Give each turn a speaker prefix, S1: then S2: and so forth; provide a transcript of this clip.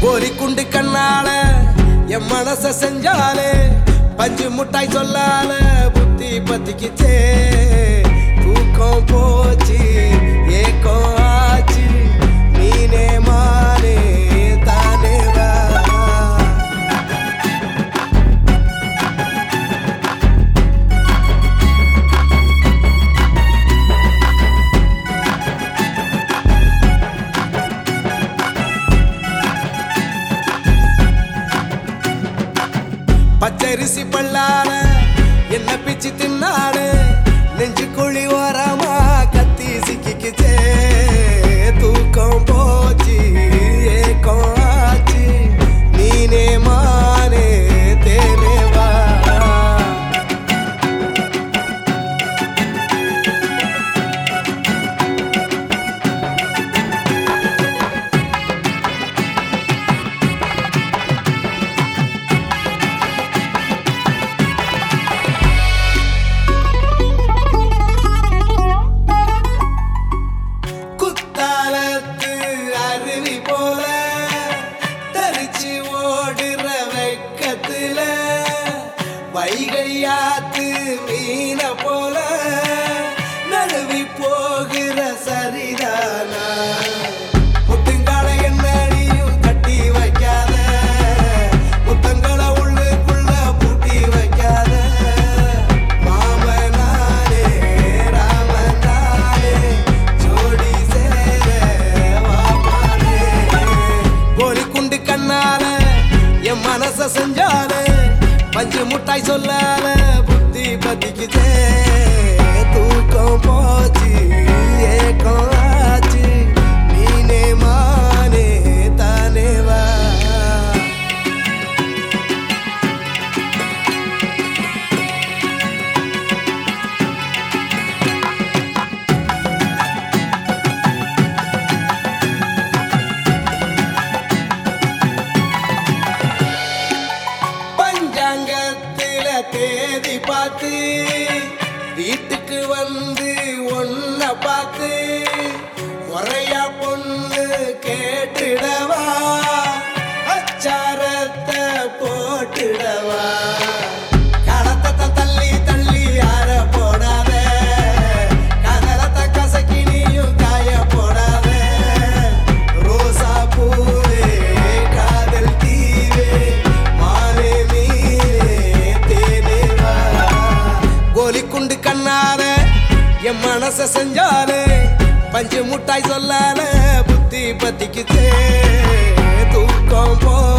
S1: கோலி குண்டு கண்ணால என் மனச செஞ்சாலே பஞ்சு முட்டாய் சொல்லால புத்தி பத்திக்கிச்சே தூக்கம் போச்சு ஏக்கம் ஆச்சு நீனே மானே தானே வா பச்சரிசி பல்லால என்ன பிச்சு தின்னாடு நெஞ்சு குழி ஓரமா கத்தி சிக்கிக்குச்சே தூக்கம் போச்சு ஏக்கம் ஆச்சு நீனே மானே தேனே வா வைகையாத்து மீன போல நழுவி போகிற சரிதானா முட்டுங்கால என்னடியும் கட்டி வைக்காத முத்தங்களை உள்ளுக்குள்ள பூட்டி வைக்காத மாமனானே ராமனானே ஜோடி சேர வாமானே கோலி குண்டு கண்ணால என் மனச செஞ்சாலே பஞ்சு முட்டாய் சொல்லால புத்தி பத்திக்குச்சே தூக்கம் போச்சு ஏக்கம் ஆச்சு நீனே மானே தானே வா தேதி பார்த்து வீட்டுக்கு வந்து ஒன்ன பார்த்து முறையா பொண்ணு கேட்டுடவா அச்சாரத்தை போட்டுடவா கடத்தத்தை தள்ளி தள்ளி யார போடாத கதலத்தை கசக்கி நீயும் காய போடாத ரோசா பூவே காதல் தீவே மாலே கோலி குண்டு கண்ணால என் மனச செஞ்சாலே பஞ்சு முட்டாய் சொல்லால புத்தி பத்திக்குச்சே தூக்கம் போ